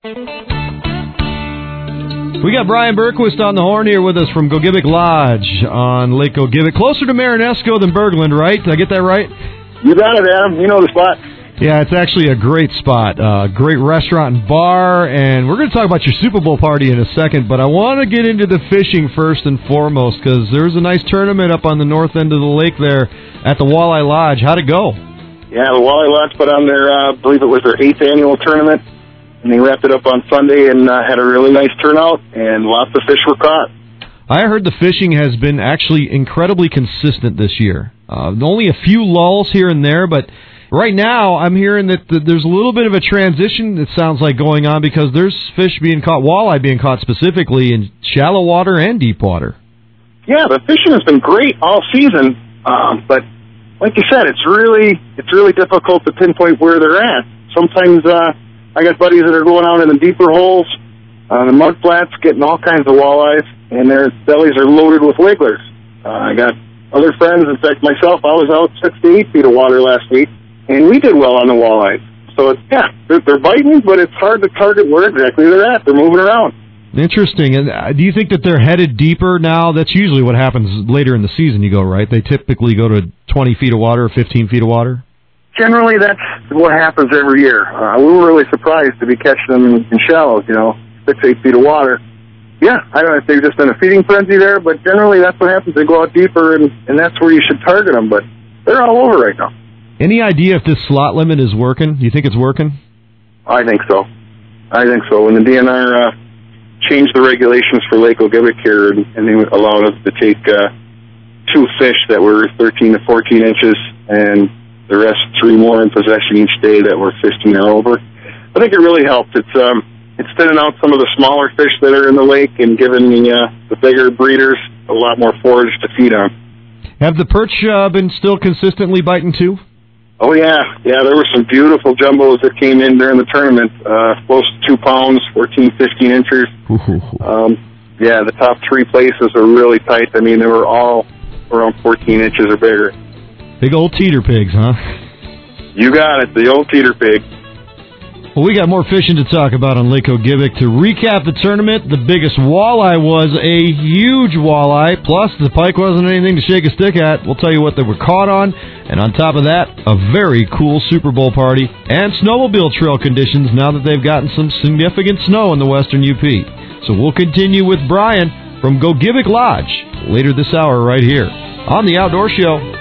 We got Brian Berquist on the horn here with us from Gogebic Lodge on Lake Gogebic. Closer to Marinesco than Berglund, right? Did I get that right? You got it, Adam. You know the spot. Yeah, it's actually a great spot. Great restaurant and bar, and we're going to talk about your Super Bowl party in a second, but I want to get into the fishing first and foremost, because there's a nice tournament up on the north end of the lake there at the Walleye Lodge. How'd it go? Yeah, the Walleye Lodge put on their, I believe it was their 8th annual tournament, and they wrapped it up on Sunday and had a really nice turnout, and lots of fish were caught. I heard the fishing has been actually incredibly consistent this year. Only a few lulls here and there, but right now I'm hearing that there's a little bit of a transition, it sounds like, going on, because there's fish being caught, walleye being caught specifically, in shallow water and deep water. Yeah, the fishing has been great all season, but like you said, it's really difficult to pinpoint where they're at. Sometimes I got buddies that are going out in the deeper holes, the mud flats, getting all kinds of walleyes, and their bellies are loaded with wigglers. I got other friends, in fact, myself, I was out 6 to 8 feet of water last week, and we did well on the walleyes. So, they're biting, but it's hard to target where exactly they're at. They're moving around. Interesting. And do you think that they're headed deeper now? That's usually what happens later in the season, you go, right? They typically go to 20 feet of water or 15 feet of water? Generally, that's what happens every year. We were really surprised to be catching them in shallows, 6, 8 feet of water. Yeah, I don't know if they've just been a feeding frenzy there, but generally that's what happens. They go out deeper, and that's where you should target them, but they're all over right now. Any idea if this slot limit is working? Do you think it's working? I think so. When the DNR changed the regulations for Lake Gogebic here, and they allowed us to take 2 fish that were 13 to 14 inches, and the rest 3 more in possession each day that were 15 or over. I think it really helped. It's thinning out some of the smaller fish that are in the lake and giving the bigger breeders a lot more forage to feed on. Have the perch been still consistently biting too? Oh, yeah. Yeah, there were some beautiful jumbos that came in during the tournament, close to 2 pounds, 14, 15 inches. Yeah, the top 3 places are really tight. I mean, they were all around 14 inches or bigger. Big old teeter pigs, huh? You got it, the old teeter pig. Well, we got more fishing to talk about on Lake Gogebic. To recap the tournament, the biggest walleye was a huge walleye, plus the pike wasn't anything to shake a stick at. We'll tell you what they were caught on, and on top of that, a very cool Super Bowl party and snowmobile trail conditions now that they've gotten some significant snow in the western UP. So we'll continue with Brian from Gogebic Lodge later this hour right here on The Outdoor Show.